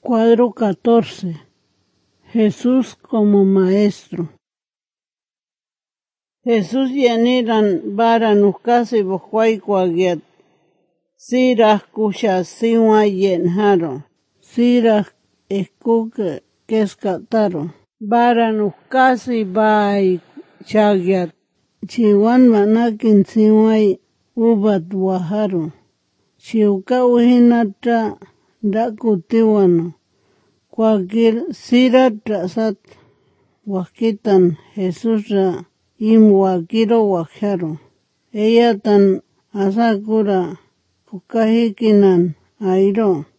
Cuadro 14. Jesús como maestro. Jesús yaniran baranuskasi bujwaykuagyat. Siraj kusha siwa yenjaro. Siraj eskuke keskataro. Baranuskasi bay chagyat. Chiwan manakin siway ubat wajaro. Chiuka uhinatra dakutiwano. Cualquier siratra sat wakitan Jesús imwakiro wakjaro. Ella tan asakura kukajikinan airo.